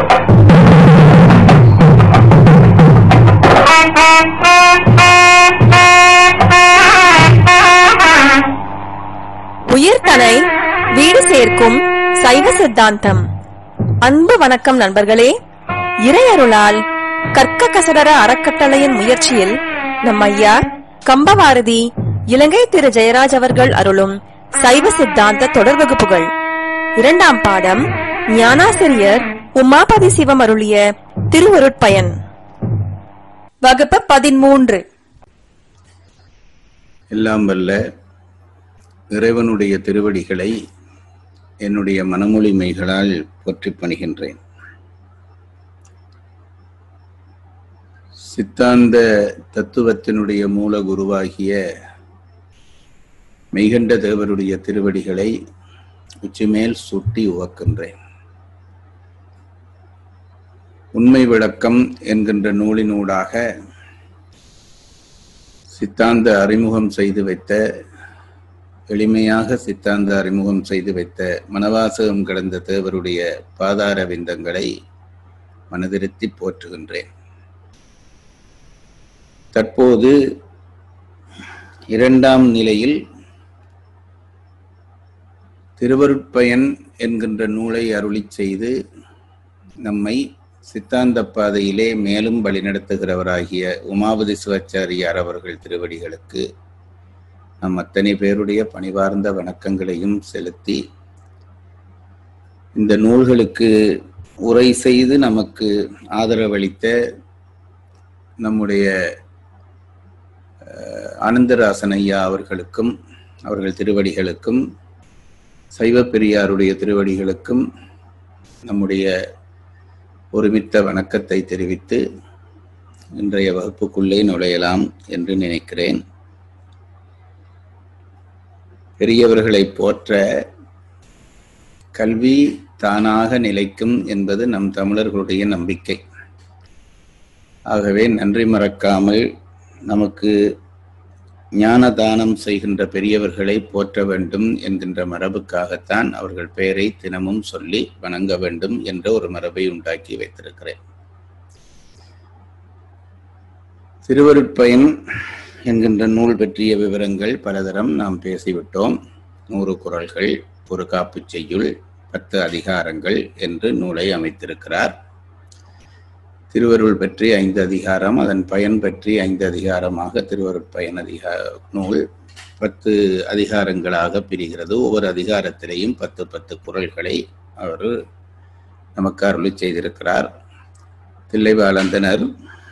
உயிர்தனை வீடு சேர்க்கும் சைவ சித்தாந்தம். அன்பு வணக்கம் நண்பர்களே. இறையருளால் கற்க கசடர அறக்கட்டளையின் முயற்சியில் நம் ஐயா கம்பவாரதி இலங்கை திரு ஜெயராஜ் அவர்கள் அருளும் சைவ சித்தாந்த தொடர் வகுப்புகள். 2ஆம் பாடம் ஞானாசிரியர் உமாபதி சிவம் அருளிய திருவருட்பயன். வகுப்பு 13. எல்லாம் வல்ல இறைவனுடைய திருவடிகளை என்னுடைய மனமொழிமைகளால் போற்றி பணிகின்றேன். சித்தாந்த தத்துவத்தினுடைய மூல குருவாகிய மெய்கண்ட தேவருடைய திருவடிகளை உச்சிமேல் சுட்டி உவக்கின்றேன். உண்மை விளக்கம் என்கின்ற நூலினூடாக சித்தாந்த அறிமுகம் செய்து வைத்த, எளிமையாக சித்தாந்த அறிமுகம் செய்து வைத்த மனவாசகம் கடந்த தேவருடைய பாதார விந்தங்களை மனதிருத்தி போற்றுகின்றேன். தற்போது 2ஆம் நிலையில் திருவருட்பயன் என்கின்ற நூலை அருளி செய்து நம்மை சித்தாந்த பாதையிலே மேலும் வழிநடத்துகிறவராகிய உமாபதி சிவாச்சாரியார் அவர்கள் திருவடிகளுக்கு நம் அத்தனை பேருடைய பணிவார்ந்த வணக்கங்களையும் செலுத்தி, இந்த நூல்களுக்கு உரை செய்து நமக்கு ஆதரவளித்த நம்முடைய ஆனந்தராசன் ஐயா அவர்களுக்கும் அவர்கள் திருவடிகளுக்கும் சைவ பெரியாருடைய திருவடிகளுக்கும் நம்முடைய ஒருமித்த வணக்கத்தை தெரிவித்து இன்றைய வகுப்புக்குள்ளே நுழையலாம் என்று நினைக்கிறேன். பெரியவர்களை போற்ற கல்வி தானாக நிலைக்கும் என்பது நம் தமிழர்களுடைய நம்பிக்கை. ஆகவே நன்றி மறக்காமல் நமக்கு ஞான தானம் செய்கின்ற பெரியவர்களை போற்ற வேண்டும் என்கின்ற மரபுக்காகத்தான் அவர்கள் பெயரை தினமும் சொல்லி வணங்க வேண்டும் என்ற ஒரு மரபை உண்டாக்கி வைத்திருக்கிறேன். திருவருட்பயன் என்கின்ற நூல் பற்றிய விவரங்கள் பலதரம் நாம் பேசிவிட்டோம். 100 குறள்கள், ஒரு காப்பு செய்யுள், 10 அதிகாரங்கள் என்று நூலை அமைத்திருக்கிறார். திருவருள் பற்றி 5 அதிகாரம், அதன் பயன் பற்றி 5 அதிகாரமாக திருவருட்பயன் நூல் 10 அதிகாரங்களாக பிரிகிறது. ஒவ்வொரு அதிகாரத்திலேயும் 10 குறள்களை அவர் நமக்கு அருளி செய்திருக்கிறார். தில்லைவாழந்தனர்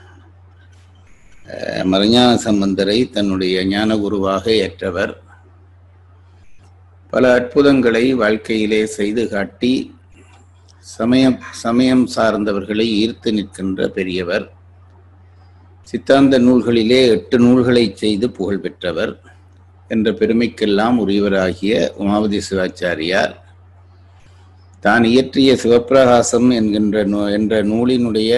மறைஞான சம்பந்தரை தன்னுடைய ஞான குருவாக ஏற்றவர். பல அற்புதங்களை வாழ்க்கையிலே செய்து காட்டி சமயம் சார்ந்தவர்களை ஈர்த்து நிற்கின்ற பெரியவர். சித்தாந்த நூல்களிலே 8 நூல்களை செய்து புகழ் பெற்றவர் என்ற பெருமைக்கெல்லாம் உரியவராகிய உமாபதி சிவாச்சாரியார் தான் இயற்றிய சிவப்பிரகாசம் என்ற நூலினுடைய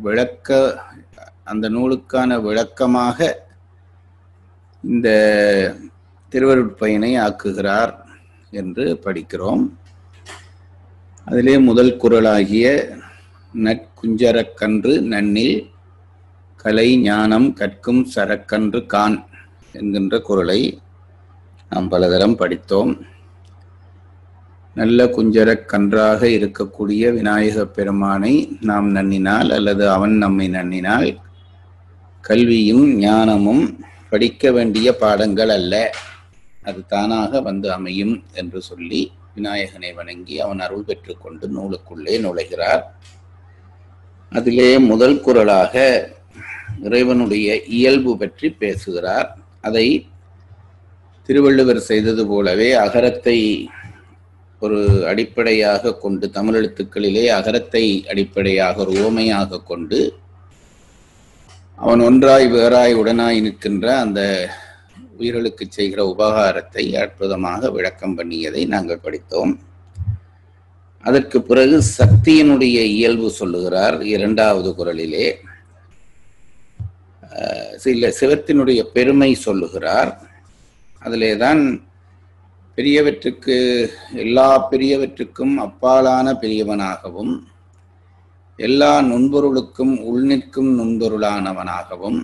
அந்த நூலுக்கான விளக்கமாக இந்த திருவருட்பயனை ஆக்குகிறார் என்று படிக்கிறோம். அதிலே முதல் குறளாகிய நற்குஞ்சரக்கன்று நன்னில் கலை ஞானம் கற்கும் சரக்கன்று கான் என்கின்ற குறளை நாம் பலதரம் படித்தோம். நல்ல குஞ்சரக்கன்றாக இருக்கக்கூடிய விநாயக பெருமானை நாம் நன்னினால் அல்லது அவன் நம்மை நன்னினால் கல்வியும் ஞானமும் படிக்க வேண்டிய பாடங்கள் அல்ல, அது தானாக வந்து அமையும் என்று சொல்லி விநாயகனை வணங்கி அவன் அருள் பெற்று கொண்டு நூலுக்குள்ளே நுழைகிறார். அதிலே முதல் குறளாக இறைவனுடைய இயல்பு பற்றி பேசுகிறார். அதை திருவள்ளுவர் செய்தது போலவே அகரத்தை ஒரு அடிப்படையாக கொண்டு, தமிழ் எழுத்துக்களிலே அகரத்தை அடிப்படையாக ஒரு உவமையாக கொண்டு அவன் ஒன்றாய் வேறாய் உடனாய் நிற்கின்ற அந்த உயிர்களுக்கு செய்கிற உபகாரத்தை அற்புதமாக விளக்கம் பண்ணியதை நாங்கள் படித்தோம். அதற்கு பிறகு சக்தியினுடைய இயல்பு சொல்லுகிறார் 2வது குறளிலே. சிவத்தினுடைய பெருமை சொல்லுகிறார். அதிலேதான் பெரியவற்றுக்கு எல்லா பெரியவற்றுக்கும் அப்பாலான பெரியவனாகவும் எல்லா நுண்பொருளுக்கும் உள்நிற்கும் நுண்பொருளானவனாகவும்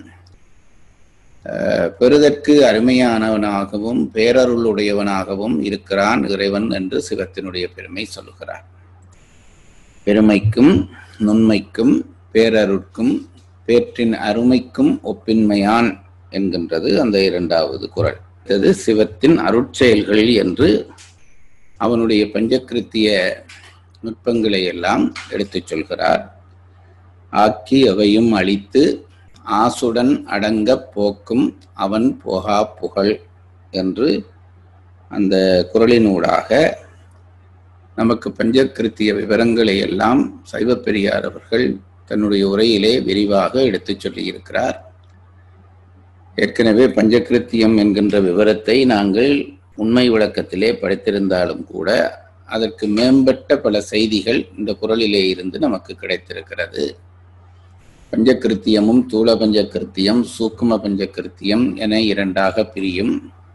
பெறுதற்கு அருமையானவனாகவும் பேரருளுடையவனாகவும் இருக்கிறான் இறைவன் என்று சிவத்தினுடைய பெருமை சொல்லுகிறார். பெருமைக்கும் நுண்மைக்கும் பேரருட்கும் பேற்றின் அருமைக்கும் ஒப்பின்மையான் என்கின்றது அந்த இரண்டாவது குறள். இது சிவத்தின் அருட்செயல்கள் என்று அவனுடைய பஞ்சகிருத்திய நுட்பங்களை எல்லாம் எடுத்துச் சொல்கிறார். ஆக்கி அவையும் அழித்து ஆசுடன் அடங்க போக்கும் அவன் போகா புகழ் என்று அந்த குறளினூடாக நமக்கு பஞ்சகிருத்திய விவரங்களை எல்லாம் சைவ பெரியார் அவர்கள் தன்னுடைய உரையிலே விரிவாக எடுத்துச் சொல்லியிருக்கிறார். ஏற்கனவே பஞ்சகிருத்தியம் என்கின்ற விவரத்தை நாங்கள் உண்மை விளக்கத்திலே படித்திருந்தாலும் கூட அதற்கு மேம்பட்ட பல செய்திகள் இந்த குறளிலே இருந்து நமக்கு கிடைத்திருக்கிறது. பஞ்சகிருத்தியமும் தூள பஞ்சகிருத்தியம், சூக்கும பஞ்சகிருத்தியம் என இரண்டாக பிரியும்.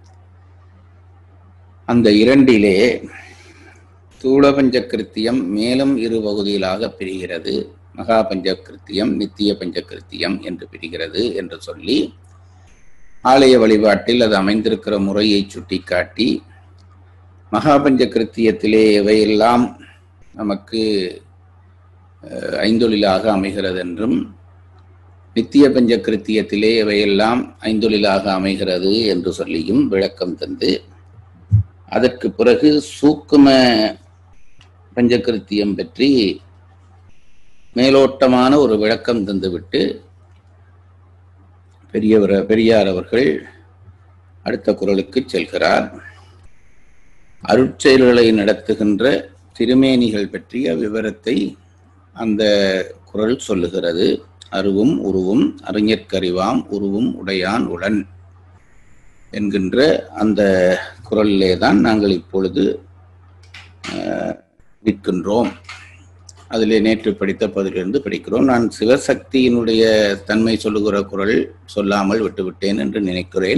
அந்த இரண்டிலே தூள பஞ்சகிருத்தியம் மேலும் இரு பகுதிகளாக பிரிகிறது. மகா பஞ்சகிருத்தியம், நித்திய பஞ்சகிருத்தியம் என்று பிரிகிறது என்று சொல்லி ஆலய வழிபாட்டில் அது அமைந்திருக்கிற முறையை சுட்டிக்காட்டி, மகா பஞ்சகிருத்தியத்திலே எவையெல்லாம் நமக்கு ஐந்தொழிலாக அமைகிறது என்றும், நித்திய பஞ்சகிருத்தியத்திலே எவையெல்லாம் ஐந்தொழிலாக அமைகிறது என்று சொல்லியும் விளக்கம் தந்து, அதற்கு பிறகு சூக்கும பஞ்சகிருத்தியம் பற்றி மேலோட்டமான ஒரு விளக்கம் தந்துவிட்டு பெரியார் அவர்கள் அடுத்த குறளுக்கு செல்கிறார். அருட்செயல்களை நடத்துகின்ற திருமேனிகள் பற்றிய விவரத்தை அந்த குறள் சொல்லுகிறது. அருவும் உருவும் அறிஞர்க்கறிவாம் உருவும் உடையான் உடன் என்கின்ற அந்த குறளிலே தான் நாங்கள் இப்பொழுது நிற்கின்றோம். அதிலே நேற்று படித்த பதிலிருந்து படிக்கிறோம். நான் சிவசக்தியினுடைய தன்மை சொல்லுகிற குறள் சொல்லாமல் விட்டுவிட்டேன் என்று நினைக்கிறேன்.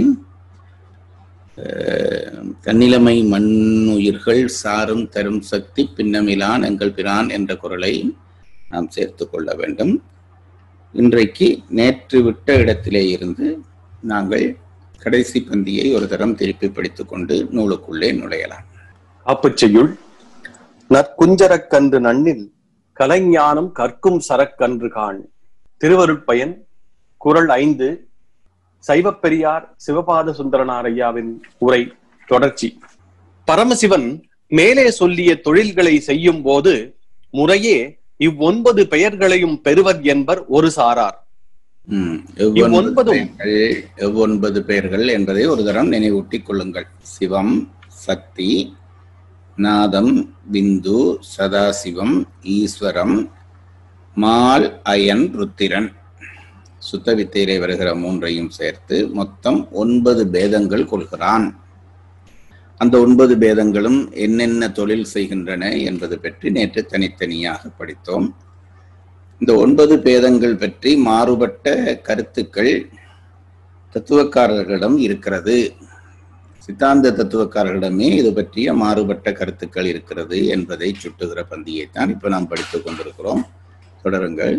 தன்னிலைமை மண்ணுயிர்கள் சாரும் தரும் சக்தி பின்னமிலான் எங்கள் பிரான் என்ற குறளை நாம் சேர்த்து கொள்ள வேண்டும். இன்றைக்கு நேற்று விட்ட இடத்திலே இருந்து நாங்கள் கடைசி பந்தியை ஒரு தரம் திருப்பி படித்துக் கொண்டு நூலுக்குள்ளே நுழையலாம். ஆப்புச்செய்யுள் நற்குஞ்சரக்கன்று நன்னில் கலைஞானம் கற்கும் சரக்கன்று காண். திருவருட்பயன் குறள் 5, சைவப்பெரியார் சிவபாத சுந்தரனார் ஐயாவின் உரை தொடர்ச்சி. பரமசிவன் மேலே சொல்லிய தொழில்களை செய்யும் போது முறையே 9 பெயர்களையும் பெறுவர் என்பர் ஒரு சாரார். 9 பெயர்கள் என்பதை ஒரு தரம் நினைவூட்டிக் கொள்ளுங்கள். சிவம், சக்தி, நாதம், பிந்து, சதாசிவம், ஈஸ்வரம், மால், அயன், ருத்திரன், சுத்த வித்தையிலே வருகிற 3ஐயும் சேர்த்து மொத்தம் 9 பேதங்கள் கொள்கிறான். அந்த 9 பேதங்களும் என்னென்ன தொழில் செய்கின்றன என்பது பற்றி நேற்று தனித்தனியாக படித்தோம். இந்த 9 பேதங்கள் பற்றி மாறுபட்ட கருத்துக்கள் தத்துவக்காரர்களிடம் இருக்கிறது. சித்தாந்த தத்துவக்காரர்களிடமே இது பற்றிய மாறுபட்ட கருத்துக்கள் இருக்கிறது என்பதை சுட்டுகிற பந்தியைத்தான் இப்ப நாம் படித்துக் கொண்டிருக்கிறோம். தொடருங்கள்.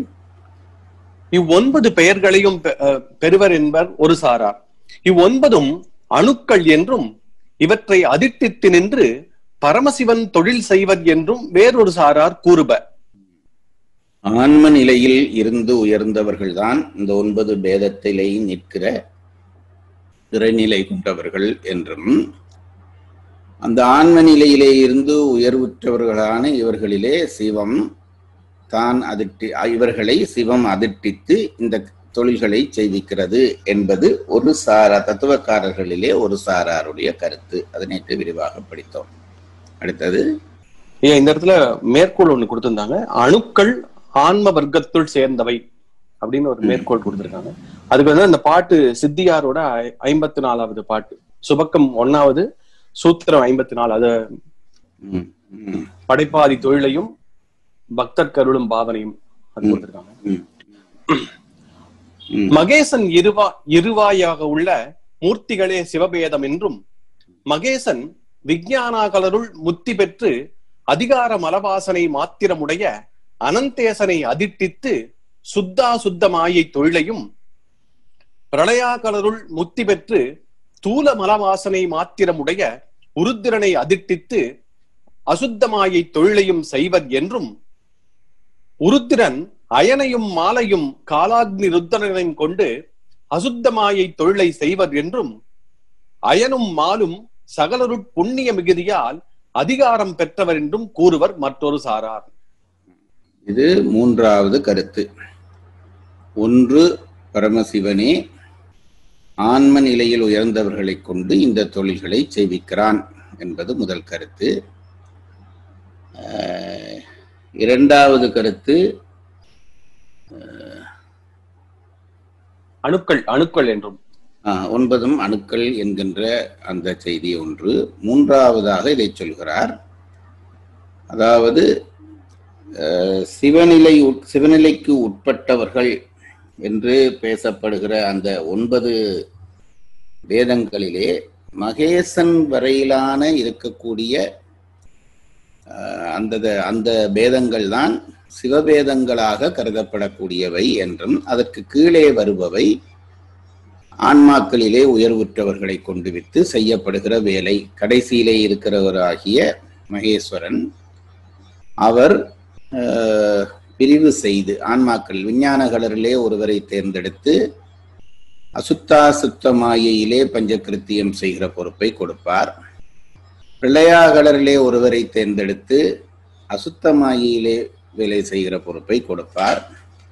9 பெயர்களையும் பெறுவர் என்பர் ஒரு சாரார். 9ம் அணுக்கள் என்றும் இவற்றை அதிர்த்தித்து நின்று பரமசிவன் தொழில் செய்வர் என்றும் வேறொரு சாரார் கூறுப. ஆன்ம நிலையில் இருந்து உயர்ந்தவர்கள்தான் இந்த 9 பேதத்திலே நிற்கிற இறைநிலை கொண்டவர்கள் என்றும், அந்த ஆன்ம நிலையிலே இருந்து உயர்வுற்றவர்களான இவர்களிலே சிவம் தான் இவர்களை சிவம் அதிர்ட்டித்து இந்த தொழில்களை செய்விக்கிறது என்பது ஒரு தத்துவக்காரர்களிலே ஒரு சாராருடைய கருத்து. அதை நேற்று விரிவாக படித்தோம். அடுத்தது இந்த இடத்துல மேற்கோள் ஒண்ணு கொடுத்திருந்தாங்க. அணுக்கள் ஆன்ம வர்க்கத்துள் சேர்ந்தவை அப்படின்னு ஒரு மேற்கோள் கொடுத்திருக்காங்க. அதுக்கு வந்து அந்த பாட்டு சித்தியாரோட 54வது பாட்டு, சுபக்கம் 1வது, சூத்திரம் 54. அது படைப்பாதி தொழிலையும் பக்தர் கருளும் பாவனையும் அது கொடுத்திருக்காங்க. மகேசன் இருவாயாக உள்ள மூர்த்திகளே சிவபேதம் என்றும், மகேசன் விஞ்ஞானாகலருள் முத்தி பெற்று அதிகார மலவாசனை மாத்திரமுடைய அனந்தேசனை அதிட்டித்து சுத்தா சுத்தமாயை தொழிலையும் பிரளயாகலருள் முத்தி பெற்று தூல மலவாசனை மாத்திரமுடைய உருத்திரனை அதிட்டித்து அசுத்தமாயை தொழிலையும் செய்வர் என்றும், உருத்திரன் அயனையும் மாலையும் காலாக்னி ருத்திரனையும் கொண்டு அசுத்தமாயை தொழிலை செய்வர் என்றும், அயனும் மாலும் சகலருட் புண்ணிய மிகுதியால் அதிகாரம் பெற்றவர் என்றும் கூறுவர் மற்றொரு சாரார். இது மூன்றாவது கருத்து. ஒன்று, பரமசிவனே ஆன்ம நிலையில் உயர்ந்தவர்களை கொண்டு இந்த தொழில்களை செய்விக்கிறான் என்பது முதல் கருத்து. இரண்டாவது கருத்து அணுக்கள் என்றும் 9 அணுக்கள் என்கின்ற அந்த செய்தி ஒன்று. மூன்றாவதாக இதை சொல்கிறார். அதாவது சிவநிலைக்கு உட்பட்டவர்கள் என்று பேசப்படுகிற அந்த 9 வேதங்களிலே மகேசன் வரையிலான இருக்கக்கூடிய அந்த வேதங்கள் தான் சிவவேதங்களாக கருதப்படக்கூடியவை என்றும், அதற்கு கீழே வருபவை ஆன்மாக்களிலே உயர்வுற்றவர்களை கொண்டு விட்டு செய்யப்படுகிற வேலை. கடைசியிலே இருக்கிறவராகிய மகேஸ்வரன் அவர் பிரிவு செய்து ஆன்மாக்கள் விஞ்ஞானகளரிலே ஒருவரை தேர்ந்தெடுத்து அசுத்தாசுத்தமாயிலே பஞ்சகிருத்தியம் செய்கிற பொறுப்பை கொடுப்பார். பிரளயாகலரிலே ஒருவரை தேர்ந்தெடுத்து அசுத்தமாயிலே வேலை செய்கிற பொறுப்பை கொடுப்பார்.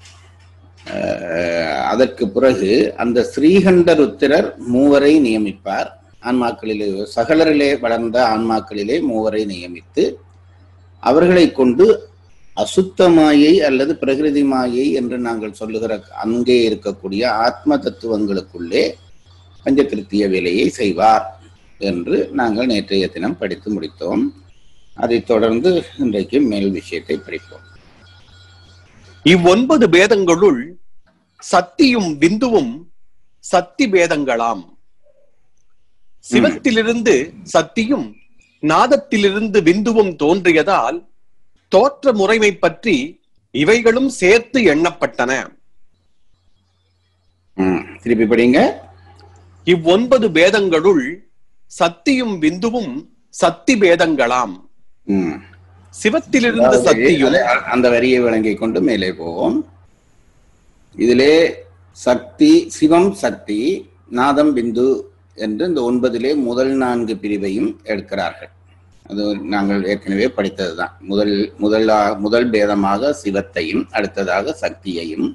அதற்கு பிறகு அந்த ஸ்ரீகண்ட ருத்திரர் 3 நியமிப்பார். ஆன்மாக்களிலே சகலரிலே வளர்ந்த ஆன்மாக்களிலே 3 நியமித்து அவர்களை கொண்டு அசுத்தமாயை அல்லது பிரகிருதி மாயை என்று நாங்கள் சொல்லுகிற அங்கே இருக்கக்கூடிய ஆத்ம தத்துவங்களுக்குள்ளே பஞ்சகிருத்திய வேலையை செய்வார் என்று நாங்கள் நேற்றைய தினம் படித்து முடித்தோம். அதைத் தொடர்ந்து இன்றைக்கு மேல் விஷயத்தை படிப்போம். 9 பேதங்களுள் சத்தியும் விந்துவும் சக்தி பேதங்களாம். சிவத்திலிருந்து சக்தியும் நாதத்திலிருந்து விந்துவும் தோன்றியதால் தோற்ற முறைமை பற்றி இவைகளும் சேர்த்து எண்ணப்பட்டன. திருப்பி படிங்க. 9 பேதங்களுள் சக்தியும் விந்துவும் சக்தி பேதங்களாம். சிவத்திலிருந்து சக்தியும் அந்த வரியை வழங்கிக் கொண்டு மேலே போவோம். இதிலே சக்தி, சிவம் சக்தி, நாதம் பிந்து என்று இந்த 9 முதல் 4 பிரிவையும் எடுக்கிறார்கள். அது நாங்கள் ஏற்கனவே படித்ததுதான். முதல் பேதமாக சிவத்தையும், அடுத்ததாக சக்தியையும்,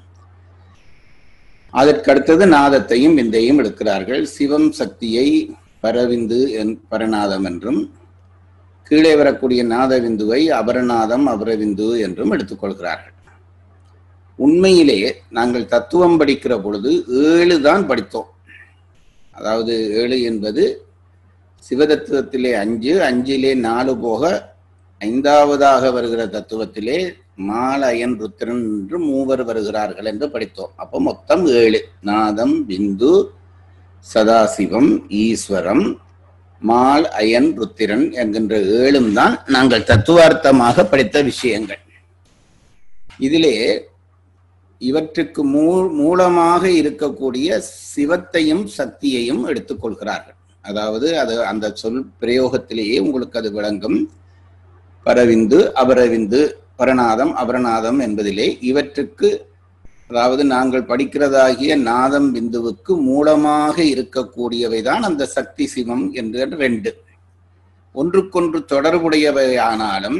அதற்கடுத்தது நாதத்தையும் விந்தையும் எடுக்கிறார்கள். சிவம் சக்தியை பரவிந்து பரநாதம் என்றும், கீழே வரக்கூடிய நாதவிந்துவை அபரநாதம் அபரவிந்து என்றும் எடுத்துக்கொள்கிறார்கள். உண்மையிலே நாங்கள் தத்துவம் படிக்கிற பொழுது 7 தான் படித்தோம். அதாவது 7 என்பது சிவதத்துவத்திலே 5, 5லே 4 போக 5வதாக வருகிற தத்துவத்திலே மால், அயன், ருத்திரன் என்று 3 வருகிறார்கள் என்று படித்தோம். அப்போ மொத்தம் 7. நாதம், பிந்து, சதாசிவம், ஈஸ்வரம், மால், அயன், ருத்திரன் என்கின்ற 7 தான் நாங்கள் தத்துவார்த்தமாக படித்த விஷயங்கள். இதிலே இவற்றுக்கு மூலமாக இருக்கக்கூடிய சிவத்தையும் சக்தியையும் எடுத்துக்கொள்கிறார்கள். அதாவது அந்த சொல் பிரயோகத்திலேயே உங்களுக்கு அது விளங்கும். பரவிந்து, அபரவிந்து, பரநாதம், அபரநாதம் என்பதிலே இவற்றுக்கு, அதாவது நாங்கள் படிக்கிறதாகிய நாதம் பிந்துவுக்கு மூலமாக இருக்கக்கூடியவைதான் அந்த சக்தி சிவம் என்ற 2. ஒன்றுக்கொன்று தொடர்புடையவை ஆனாலும்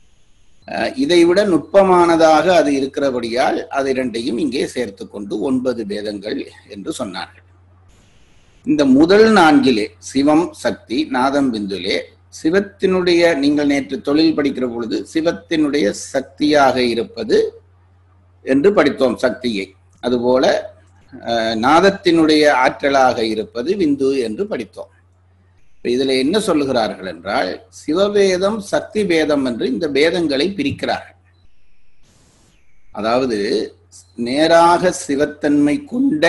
இதைவிட நுட்பமானதாக அது இருக்கிறபடியால் அது 2ஐயும் இங்கே சேர்த்து கொண்டு 9 பேதங்கள் என்று சொன்னார்கள். இந்த முதல் 4லே சிவம் சக்தி நாதம் பிந்துலே சிவத்தினுடைய, நீங்கள் நேற்று தொழில் படிக்கிற பொழுது சிவத்தினுடைய சக்தியாக இருப்பது என்று படித்தோம் சக்தியை. அதுபோல நாதத்தினுடைய ஆற்றலாக இருப்பது விந்து என்று படித்தோம். இதுல என்ன சொல்லுகிறார்கள் என்றால், சிவவேதம் சக்தி வேதம் என்று இந்த வேதங்களை பிரிக்கிறார்கள். அதாவது நேராக சிவத்தன்மை கொண்ட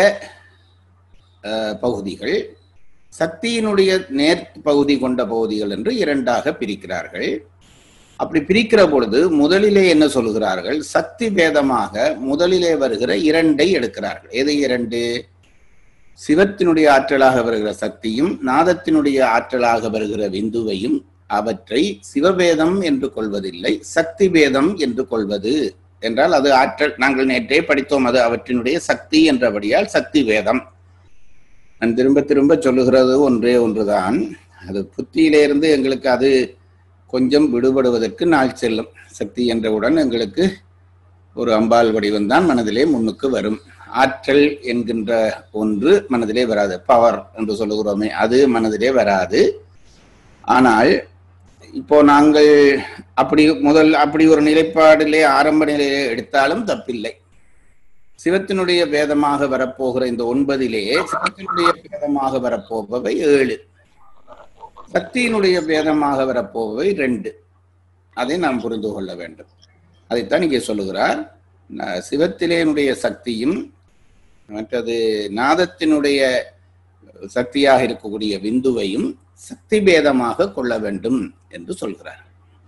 பகுதிகள், சக்தியினுடைய நேர் பகுதி கொண்ட பகுதிகள் என்று 2ஆக பிரிக்கிறார்கள். அப்படி பிரிக்கிற பொழுது முதலிலே என்ன சொல்லுகிறார்கள்? சக்தி பேதமாக முதலிலே வருகிற இரண்டை எடுக்கிறார்கள். எது இரண்டு? சிவத்தினுடைய ஆற்றலாக வருகிற சக்தியும் நாதத்தினுடைய ஆற்றலாக வருகிற விந்துவையும், அவற்றை சிவபேதம் என்று கொள்வதில்லை, சக்தி பேதம் என்று கொள்வது என்றால் அது ஆற்றல். நாங்கள் நேற்றே படித்தோம், அது அவற்றினுடைய சக்தி என்றபடியால் சக்தி பேதம். நான் திரும்ப திரும்ப சொல்லுகிறது ஒன்றே ஒன்றுதான். அது புத்தியிலிருந்து எங்களுக்கு அது கொஞ்சம் விடுபடுவதற்கு நாள் செல்லும். சக்தி என்றவுடன் எங்களுக்கு ஒரு அம்பாள் வடிவம்தான் மனதிலே முன்னுக்கு வரும். ஆற்றல் என்கின்ற ஒன்று மனதிலே வராது. பவர் என்று சொல்லுகிறோமே, அது மனதிலே வராது. ஆனால் இப்போ நாங்கள் அப்படி ஒரு நிலைப்பாடிலே ஆரம்ப நிலையிலே எடுத்தாலும் தப்பில்லை. சிவத்தினுடைய வேதமாக வரப்போகிற இந்த 9 சிவத்தினுடைய வேதமாக வரப்போபவை 7, சக்தியினுடைய வேதமாக வரப்போபவை 2. அதை நாம் புரிந்து கொள்ள வேண்டும். அதைத்தான் இங்கே சொல்லுகிறார். சிவத்திலேனுடைய சக்தியும் மற்றது நாதத்தினுடைய சக்தியாக இருக்கக்கூடிய விந்துவையும் சக்தி பேதமாக கொள்ள வேண்டும் என்று சொல்கிறார்.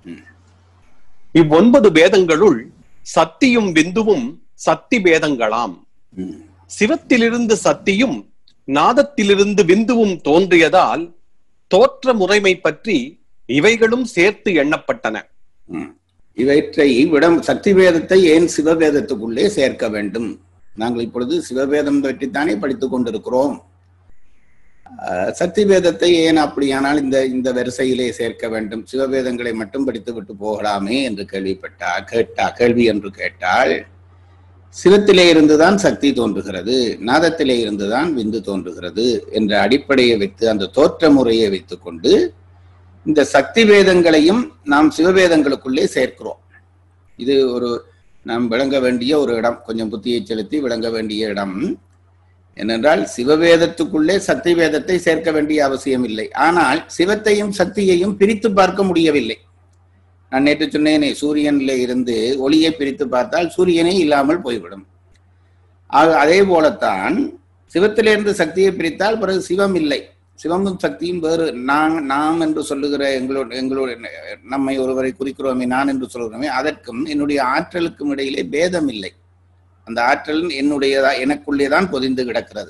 9 பேதங்களுள் சக்தியும் விந்துவும் சக்தி பேதங்களாம். சிவத்திலிருந்து சக்தியும் நாதத்திலிருந்து விந்துவும் தோன்றியதால் தோற்ற முறைமை பற்றி இவைகளும் சேர்த்து எண்ணப்பட்டன. இவற்றை விட சக்தி வேதத்தை ஏன் சிவவேதத்துக்குள்ளே சேர்க்க வேண்டும்? நாங்கள் இப்பொழுது சிவவேதம் பற்றித்தானே படித்துக் கொண்டிருக்கிறோம். சக்தி வேதத்தை ஏன் அப்படியானால் இந்த வரிசையிலே சேர்க்க வேண்டும்? சிவவேதங்களை மட்டும் படித்து விட்டு போகலாமே என்று கேள்வி என்று கேட்டால், சிவத்திலே இருந்துதான் சக்தி தோன்றுகிறது, நாதத்திலே இருந்துதான் விந்து தோன்றுகிறது என்ற அடிப்படையை வைத்து, அந்த தோற்ற முறையை வைத்துக் கொண்டு இந்த சக்தி வேதங்களையும் நாம் சிவவேதங்களுக்குள்ளே சேர்க்கிறோம். இது ஒரு நாம் விளங்க வேண்டிய ஒரு இடம், கொஞ்சம் புத்தியை செலுத்தி விளங்க வேண்டிய இடம். ஏனென்றால் சிவவேதத்துக்குள்ளே சக்தி வேதத்தை சேர்க்க வேண்டிய அவசியம் இல்லை. ஆனால் சிவத்தையும் சக்தியையும் பிரித்து பார்க்க முடியவில்லை. நான் நேற்று சொன்னேனே, சூரியனிலே இருந்து ஒளியை பிரித்து பார்த்தால் சூரியனே இல்லாமல் போய்விடும். அதே போலத்தான் சிவத்திலிருந்து சக்தியை பிரித்தால் பிறகு சிவம் இல்லை. சிவமும் சக்தியும் வேறு. நாம் என்று சொல்லுகிற எங்களோட நம்மை ஒருவரை குறிக்கிறோமே, நான் என்று சொல்கிறோமே, அதற்கும் என்னுடைய ஆற்றலுக்கும் இடையிலே பேதம் இல்லை. அந்த ஆற்றல் எனக்குள்ளேதான் பொதிந்து கிடக்கிறது.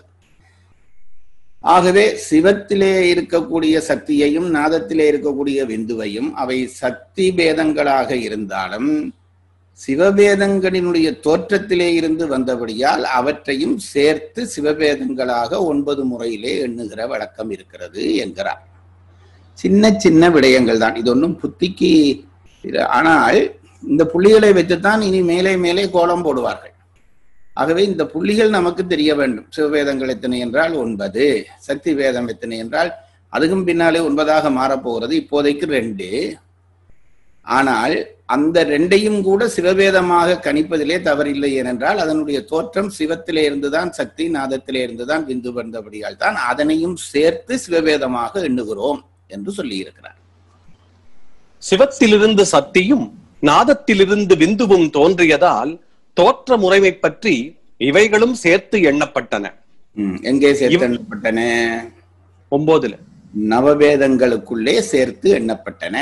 ஆகவே சிவத்திலே இருக்கக்கூடிய சக்தியையும் நாதத்திலே இருக்கக்கூடிய விந்துவையும் அவை சக்தி பேதங்களாக இருந்தாலும் சிவபேதங்களினுடைய தோற்றத்திலே இருந்து வந்தபடியால் அவற்றையும் சேர்த்து சிவபேதங்களாக 9 முறையிலே எண்ணுகிற வழக்கம் இருக்கிறது என்கிறார். சின்ன சின்ன விடயங்கள் தான், இது ஒன்றும் புத்திக்கு. ஆனால் இந்த புள்ளிகளை வைத்துத்தான் இனி மேலே மேலே கோலம் போடுவார்கள். ஆகவே இந்த புள்ளிகள் நமக்கு தெரிய வேண்டும். சிவவேதங்கள் எத்தனை என்றால் 9, சக்தி வேதம் எத்தனை என்றால் அதுக்கும் பின்னாலே 9ஆக மாறப்போகிறது. இப்போதைக்கு 2. ஆனால் அந்த 2ஐயும் கூட சிவவேதமாக கணிப்பதிலே தவறில்லை. ஏனென்றால் அதனுடைய தோற்றம் சிவத்திலே இருந்துதான் சக்தி, நாதத்திலே இருந்துதான் விந்து வந்தபடியால் தான் அதனையும் சேர்த்து சிவவேதமாக எண்ணுகிறோம் என்று சொல்லி இருக்கிறார். சிவத்திலிருந்து சக்தியும் நாதத்திலிருந்து விந்துவும் தோன்றியதால் தோற்ற முறைமை பற்றி இவைகளும் சேர்த்து எண்ணப்பட்டன. எங்கே சேர்த்து எண்ணப்பட்டன? 9 நவவேதங்களுக்குள்ளே சேர்த்து எண்ணப்பட்டன.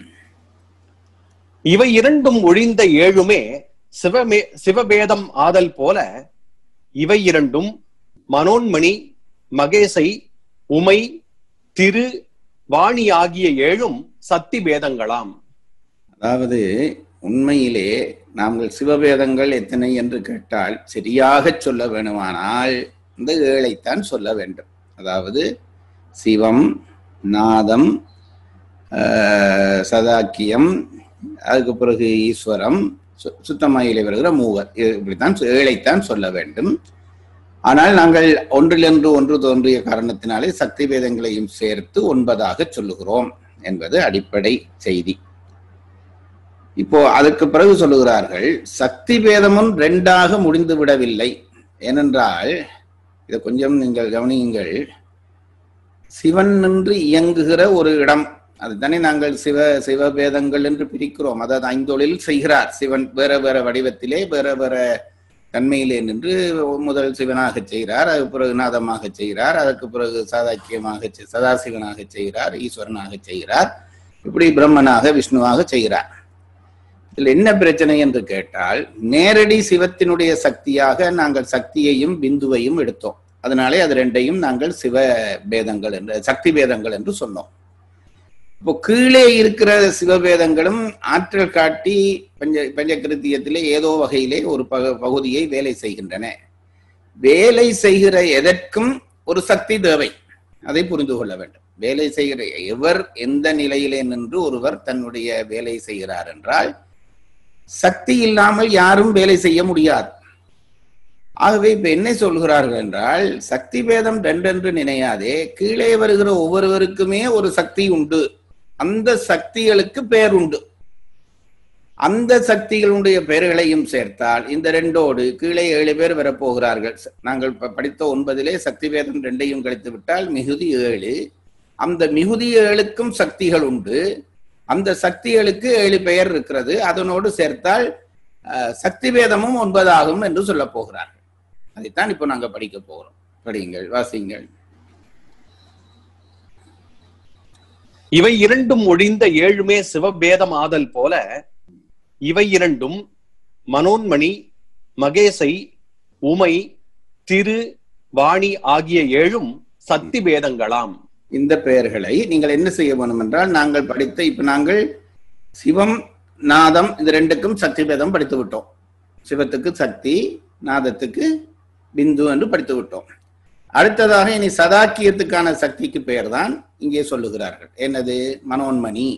இவை இரண்டும் ஒழிந்த 7மே சிவபேதம் ஆதல் போல இவை இரண்டும் மனோன்மணி, மகேசை, உமை, திரு, வாணி ஆகிய 7ம் சக்தி பேதங்களாம். அதாவது உண்மையிலே நாங்கள் சிவவேதங்கள் எத்தனை என்று கேட்டால் சரியாக சொல்ல வேணுமானால் இந்த 7ஐத்தான் சொல்ல வேண்டும். அதாவது சிவம், நாதம், சதாக்கியம், அதுக்கு பிறகு ஈஸ்வரம், சுத்தமாயிலே வருகிற மூவர், இப்படித்தான் 7ஐத்தான் சொல்ல வேண்டும். ஆனால் நாங்கள் ஒன்றிலென்று ஒன்று தோன்றிய காரணத்தினாலே சக்தி வேதங்களையும் சேர்த்து 9ஆக சொல்லுகிறோம் என்பது அடிப்படை செய்தி. இப்போ அதுக்கு பிறகு சொல்லுகிறார்கள், சக்தி பேதமும் 2ஆக முடிந்து விடவில்லை. ஏனென்றால் இதை கொஞ்சம் நீங்கள் கவனியுங்கள். சிவன் நின்று இயங்குகிற ஒரு இடம், அதுதானே நாங்கள் சிவபேதங்கள் என்று பிரிக்கிறோம். அதாவது 5 தொழில் செய்கிறார் சிவன். வேற வேற வடிவத்திலே வேற வேற தன்மையிலே நின்று முதல் சிவனாக செய்கிறார், அதுக்கு பிறகு நாதமாக செய்கிறார், அதற்கு பிறகு சதாசிவனாக செய்கிறார், ஈஸ்வரனாக செய்கிறார், இப்படி பிரம்மனாக விஷ்ணுவாக செய்கிறார். இதுல என்ன பிரச்சனை என்று கேட்டால், நேரடி சிவத்தினுடைய சக்தியாக நாங்கள் சக்தியையும் பிந்துவையும் எடுத்தோம். அதனாலே அது ரெண்டையும் நாங்கள் சிவ பேதங்கள் என்று, சக்தி பேதங்கள் என்று சொன்னோம். இப்போ கீழே இருக்கிற சிவபேதங்களும் ஆற்றல் காட்டி பஞ்சகிருத்தியத்திலே ஏதோ வகையிலே ஒரு பகுதியை வேலை செய்கின்றன. வேலை செய்கிற எதற்கும் ஒரு சக்தி தேவை, அதை புரிந்து கொள்ள வேண்டும். வேலை செய்கிற எவர் எந்த நிலையிலே நின்று ஒருவர் தன்னுடைய வேலை செய்கிறார் என்றால், சக்தி இல்லாமல் யாரும் வேலை செய்ய முடியாது. ஆகவே இப்ப என்ன சொல்கிறார்கள் என்றால், சக்தி பேதம் ரெண்டென்று நினையாதே, கீழே வருகிற ஒவ்வொருவருக்குமே ஒரு சக்தி உண்டு, அந்த சக்திகளுக்கு பெயர் உண்டு. அந்த சக்திகளுடைய பெயர்களையும் சேர்த்தால் இந்த ரெண்டோடு கீழே 7 பேர் வரப்போகிறார்கள். நாங்கள் படித்த 9 சக்தி பேதம் 2ஐயும் கழித்து விட்டால் மிகுதி 7. அந்த மிகுதி 7க்கும் சக்திகள் உண்டு. அந்த சக்திகளுக்கு 7 பெயர் இருக்கிறது. அதனோடு சேர்த்தால் சக்தி பேதமும் 9 ஆகும் என்று சொல்ல போகிறார்கள். அதைத்தான் இப்போ நாங்க படிக்க போகிறோம். படியுங்கள், வாசிங்கள். இவை இரண்டும் ஒழிந்த 7மே சிவபேதம் ஆதல் போல, இவை இரண்டும் மனோன்மணி, மகேசை, உமை, திரு, வாணி ஆகிய 7ம் சக்தி பேதங்களாம். இந்த பெயர்களை நீங்கள் என்ன செய்ய வேணும் என்றால், நாங்கள் படித்த இப்ப நாங்கள் சிவம் நாதம் இது ரெண்டுக்கும் சக்தி பேதம் படித்து விட்டோம். சிவத்துக்கு சக்தி, நாதத்துக்கு பிந்து என்று படித்து விட்டோம். அடுத்ததாக இனி சதாக்கியத்துக்கான சக்திக்கு பெயர் தான் இங்கே சொல்லுகிறார்கள். என்னது? மனோன்மணி.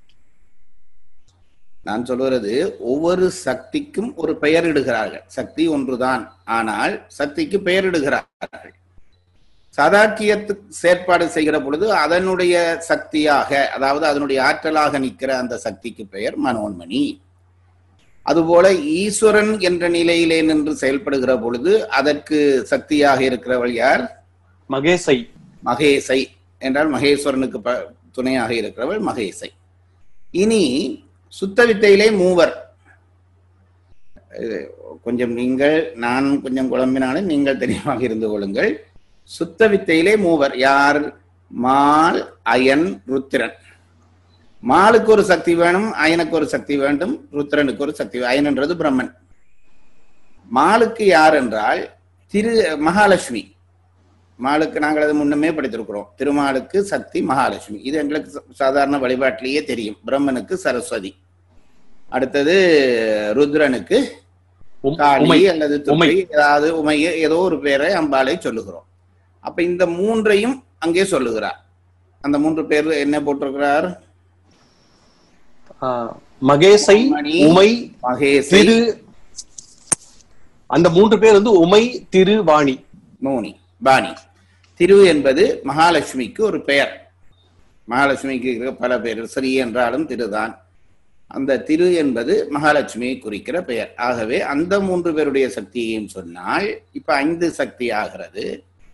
நான் சொல்லுகிறது, ஒவ்வொரு சக்திக்கும் ஒரு பெயர் இடுகிறார்கள். சக்தி ஒன்றுதான், ஆனால் சக்திக்கு பெயரிடுகிறார்கள். சதாக்கியத்து செயற்பாடு செய்கிற பொழுது அதனுடைய சக்தியாக, அதாவது அதனுடைய ஆற்றலாக நிற்கிற அந்த சக்திக்கு பெயர் மனோன்மணி. அதுபோல ஈஸ்வரன் என்ற நிலையிலே நின்று செயல்படுகிற பொழுது அதற்கு சக்தியாக இருக்கிறவள் யார்? மகேசை. மகேசை என்றால் மகேஸ்வரனுக்கு துணையாக இருக்கிறவள் மகேசை. இனி சுத்த வித்தையிலே மூவர். கொஞ்சம் நீங்கள், நான் கொஞ்சம் குழம்பினாலும் நீங்கள் தெளிவாக இருந்து கொள்ளுங்கள். சுத்த வித்தையிலே மூவர் யார்? மால், அயன், ருத்திரன். மாலுக்கு ஒரு சக்தி வேணும், அயனுக்கு ஒரு சக்தி வேண்டும், ருத்திரனுக்கு ஒரு சக்தி. அயன் என்றது பிரம்மன். மாலுக்கு யார் என்றால் திரு மகாலட்சுமி. மாலுக்கு நாங்கள் அது முன்னமே படித்திருக்கிறோம். திருமாலுக்கு சக்தி மகாலட்சுமி. இது எங்களுக்கு சாதாரண வழிபாட்டிலேயே தெரியும். பிரம்மனுக்கு சரஸ்வதி. அடுத்தது ருத்ரனுக்கு காளி அல்லது துமை, ஏதாவது உமைய ஏதோ ஒரு பேரை அம்பாலை சொல்லுகிறோம். அப்ப இந்த மூன்றையும் அங்கே சொல்லுகிறார். அந்த 3 பேர் என்ன போட்டிருக்கிறார்? மகேசை, உமை, மகேசை. அந்த 3 பேர் வந்து உமை, திரு, வாணி. மோனி, வாணி. திரு என்பது மகாலட்சுமிக்கு ஒரு பெயர். மகாலட்சுமிக்கு இருக்கிற பல பேர், ஸ்ரீ என்றாலும் திருதான். அந்த திரு என்பது மகாலட்சுமியை குறிக்கிற பெயர். ஆகவே அந்த 3 பேருடைய சக்தியையும் சொன்னால் இப்ப 5 சக்தி ஆகிறது.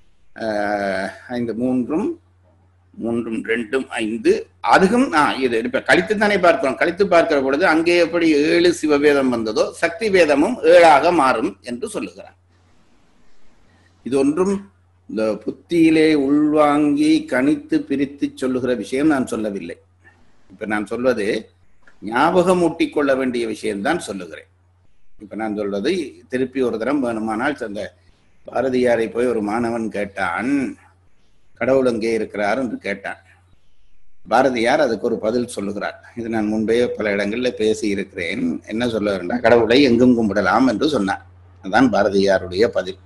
5 3 2 5. அதுவும் இது இப்ப கழித்து தானே பார்க்கிறோம். கழித்து பார்க்கிற பொழுது அங்கே எப்படி 7 சிவபேதம் வந்ததோ சக்தி வேதமும் 7ஆக மாறும் என்று சொல்லுகிறார். இது ஒன்றும் இந்த புத்தியிலே உள்வாங்கி கணித்து பிரித்து சொல்லுகிற விஷயம் நான் சொல்லவில்லை. இப்ப நான் சொல்வது ஞாபகம் ஊட்டிக் கொள்ள வேண்டிய விஷயம்தான் சொல்லுகிறேன். இப்ப நான் சொல்றது திருப்பி ஒரு தரம் வேணுமானால், அந்த பாரதியாரை போய் ஒரு மாணவன் கேட்டான், கடவுள் எங்கே இருக்கிறார் என்று கேட்டான். பாரதியார் அதுக்கு ஒரு பதில் சொல்லுகிறார். இது நான் முன்பே பல இடங்கள்ல பேசி இருக்கிறேன். என்ன சொல்லுகிறா? கடவுளை எங்கும் கும்பிடலாம் என்று சொன்னார். அதுதான் பாரதியாருடைய பதில்.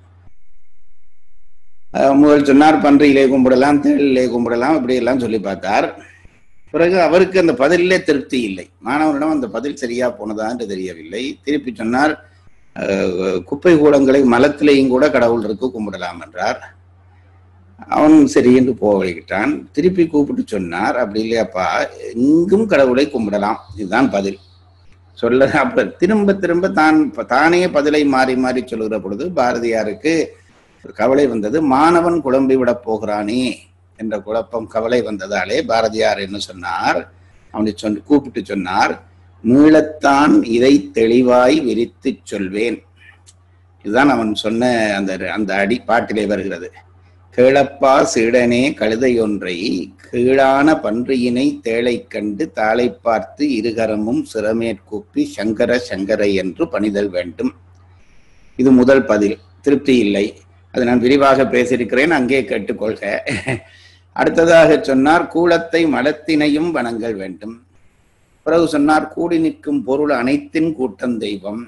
முதல் சொன்னார் பன்றியிலே கும்பிடலாம், தேளிலே கும்பிடலாம், இப்படி எல்லாம் சொல்லி பார்த்தார். பிறகு அவருக்கு அந்த பதிலே திருப்தி இல்லை. மாணவனிடம் அந்த பதில் சரியா போனதா என்று தெரியவில்லை. திருப்பி சொன்னார், குப்பை கூடங்களை மலத்திலேயும் கூட கடவுள் இருக்கு, கும்பிடலாம் என்றார். அவன் சரி என்று போகிட்டான். திருப்பி கூப்பிட்டு சொன்னார், அப்படி இல்லையாப்பா, எங்கும் கடவுளை கும்பிடலாம், இதுதான் பதில் சொல்ல. அப்ப திரும்ப திரும்ப தானே பதிலை மாறி மாறி சொல்லுகிற பொழுது பாரதியாருக்கு கவலை வந்தது. மாணவன் குழம்பி விட போகிறானே என்ற குழப்பம், கவலை வந்ததாலே பாரதியார் என்ன சொன்னார், அவனை கூப்பிட்டு சொன்னார், மீளத்தான் இதை தெளிவாய் விரித்து சொல்வேன். இதுதான் அவன் சொன்ன அந்த அடி பாட்டிலே வருகிறது. கேளப்பா சீடனே கழுதையொன்றை கீழான பன்றியினை தேளை கண்டு தாளை பார்த்து இருகரமும் சிரமேற்கூப்பி சங்கர சங்கர என்று பணிதல் வேண்டும். இது முதல் பதில். திருப்தி இல்லை, அது நான் விரிவாக பேசியிருக்கிறேன், அங்கே கேட்டுக்கொள்க. அடுத்ததாக சொன்னார் கூலத்தை மலத்தினையும் வணங்கல் வேண்டும். பிறகு சொன்னார் கூடி நிற்கும் பொருள் அனைத்தின் கூட்டம் தெய்வம்.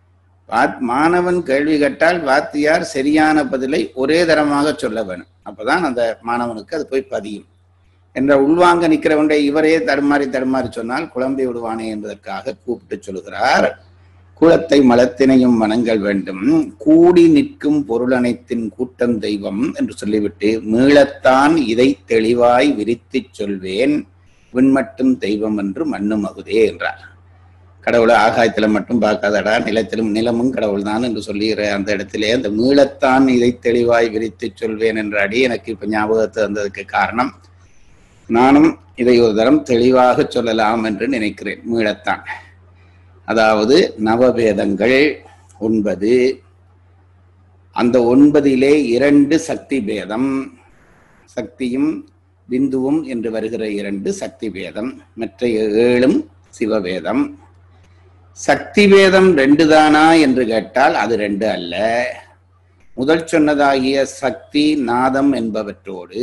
மாணவன் கேள்வி கேட்டால் வாத்தியார் சரியான பதிலை ஒரே தரமாக சொல்ல வேணும். அப்பதான் அந்த மாணவனுக்கு அது போய் பதியும். என்ற உள்வாங்க நிற்கிறவன்றை இவரே தடுமாறி சொன்னால் குழம்பி விடுவானே என்பதற்காக கூப்பிட்டு சொல்கிறார். குலத்தை மலத்தினையும் வணங்கல் வேண்டும், கூடி நிற்கும் பொருள் அனைத்தின் கூட்டம் தெய்வம் என்று சொல்லிவிட்டு மீளத்தான் இதை தெளிவாய் விரித்து சொல்வேன், விண்மட்டும் தெய்வம் என்று மண்ணும் அகுதே என்றார். கடவுளை ஆகாயத்துல மட்டும் பார்க்காதடா, நிலத்திலும் நிலமும் கடவுள் தான் என்று சொல்லுகிற அந்த இடத்திலே அந்த மீளத்தான் இதை தெளிவாய் விரித்து சொல்வேன் என்ற அடி எனக்கு இப்ப ஞாபகத்து வந்ததுக்கு காரணம், நானும் இதை ஒரு தரம் தெளிவாக சொல்லலாம் என்று நினைக்கிறேன். மீளத்தான், அதாவது நவவேதங்கள் 9, அந்த 9 2 சக்தி பேதம், சக்தியும் பிந்துவும் என்று வருகிற 2 சக்தி பேதம், மற்ற 7 சிவவேதம். சக்தி வேதம் 2 தானா என்று கேட்டால் அது 2 அல்ல. முதல் சொன்னதாகிய சக்தி நாதம் என்பவற்றோடு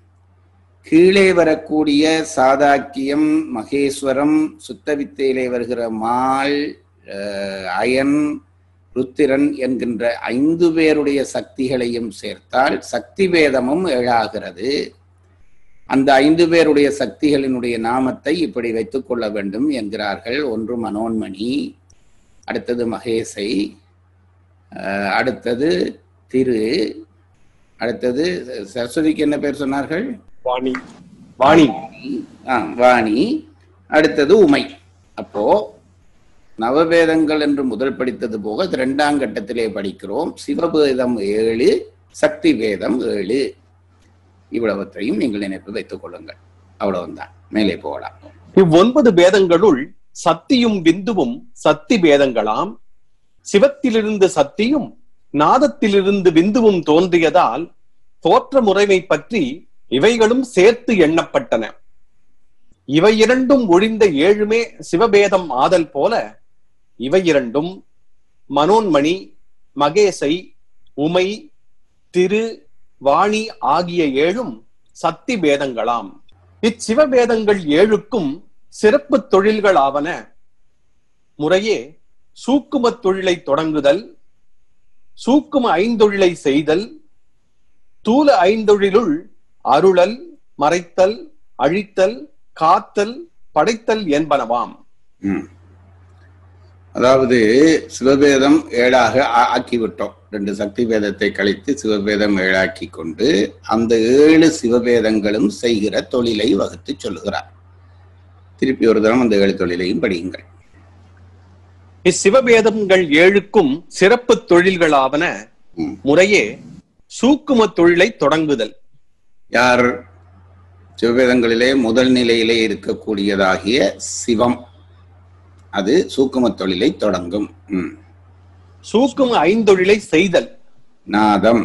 கீழே வரக்கூடிய சாதாக்கியம், மகேஸ்வரம், சுத்தவித்தையிலே வருகிற மால், அயன், ருத்திரன் என்கின்ற 5 பேருடைய சக்திகளையும் சேர்த்தால் சக்தி வேதமும் 7 ஆகிறது. அந்த 5 பேருடைய சக்திகளினுடைய நாமத்தை இப்படி வைத்துக் கொள்ள வேண்டும் என்கிறார்கள். ஒன்று மனோன்மணி, அடுத்தது மகேசை, அடுத்தது திரு, அடுத்தது சரஸ்வதிக்கு என்ன பேர் சொன்னார்கள்? வாணி. வாணி வாணி, அடுத்தது உமை. அப்போ நவவேதங்கள் என்று முதல் படித்தது போக 2ஆம் கட்டத்திலே படிக்கிறோம். சிவவேதம் 7, சக்தி வேதம் 7. இவ்வளவற்றையும் நீங்கள் நினைப்பு வைத்துக் கொள்ளுங்கள். அவ்வளவுதான், மேலே போகலாம். 9 பேதங்களுள் சத்தியும் விந்துவும் சக்தி பேதங்களாம். சிவத்திலிருந்து சக்தியும் நாதத்திலிருந்து விந்துவும் தோன்றியதால் தோற்ற முறைமை பற்றி இவைகளும் சேர்த்து எண்ணப்பட்டன. இவை 2 ஒழிந்த 7 சிவபேதம் ஆதல் போல இவை 2 மனோன்மணி, மகேசை, உமை, திரு, வாணி ஆகிய 7 சக்தி பேதங்களாம். இச்சிவபேதங்கள் 7க்கும் சிறப்பு தொழில்கள் ஆவன. முறையே சூக்கும தொழிலை தொடங்குதல், சூக்கும 5 தொழிலை செய்தல், தூல 5 தொழிலுள் அருளல், மறைத்தல், அழித்தல், காத்தல், படைத்தல் என்பனவாம். அதாவது சிவபேதம் 7ஆக ஆக்கிவிட்டோம். 2 சக்தி வேதத்தை கழித்து சிவபேதம் 7 ஆக்கி கொண்டு அந்த 7 சிவபேதங்களும் செய்கிற தொழிலை வகுத்து சொல்லுகிறார். திருப்பி ஒரு தரம் அந்த 7 தொழிலையும் படியுங்கள். இச்சிவபேதங்கள் 7க்கும் சிறப்பு தொழில்களாவன. முறையே சூக்கும தொழிலை தொடங்குதல். யார்? சிவபேதங்களிலே முதல் நிலையிலே இருக்கக்கூடியதாகிய சிவம், அது சூக்கும தொழிலை தொடங்கும். சூக்கும 5 தொழிலை செய்தல் நாதம்.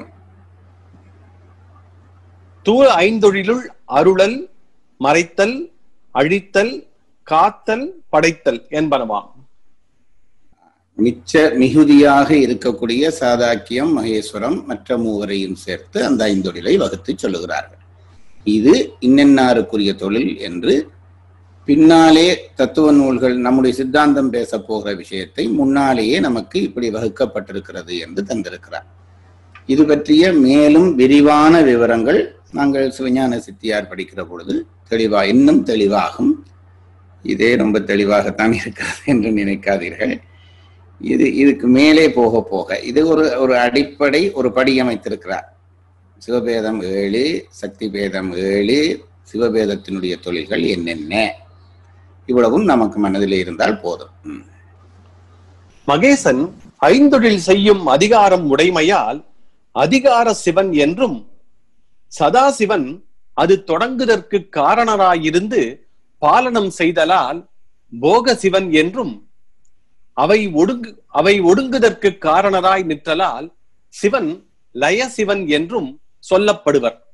தூல 5 தொழிலுள் அருளல், மறைத்தல், அழித்தல், காத்தல், படைத்தல் என்பனவாம். மிச்ச மிகுதியாக இருக்கக்கூடிய சாதாக்கியம், மகேஸ்வரம், மற்ற மூவரையும் சேர்த்து அந்த 5 தொழிலை வகுத்து சொல்லுகிறார்கள். இது இன்னென்னாருக்குரிய தொழில் என்று பின்னாலே தத்துவ நூல்கள் நம்முடைய சித்தாந்தம் பேச போகிற விஷயத்தை முன்னாலேயே நமக்கு இப்படி வகுக்கப்பட்டிருக்கிறது என்று தந்திருக்கிறார். இது பற்றிய மேலும் விரிவான விவரங்கள் நாங்கள் சிவஞான சித்தியார் படிக்கிற பொழுது இன்னும் தெளிவாகும். இதே ரொம்ப தெளிவாகத்தான் இருக்கிறது என்று நினைக்காதீர்கள். இதுக்கு மேலே போக போக இது ஒரு அடிப்படை, ஒரு படி அமைத்திருக்கிறார். சிவபேதம் 7, சக்தி பேதம் 7, சிவபேதத்தினுடைய தொழில்கள் என்னென்ன, இவ்வளவும் நமக்கு மனதில் இருந்தால் போதும். மகேசன் 5 தொழில் செய்யும் அதிகாரம் உடைமையால் அதிகார சிவன் என்றும், சதாசிவன் அது தொடங்குதற்கு காரணராயிருந்து பாலனம் செய்தலால் போக சிவன் என்றும், அவை ஒடுங்குதற்கு காரணராய் நிற்றலால் சிவன் லய சிவன் என்றும் சொல்லப்படுவர்.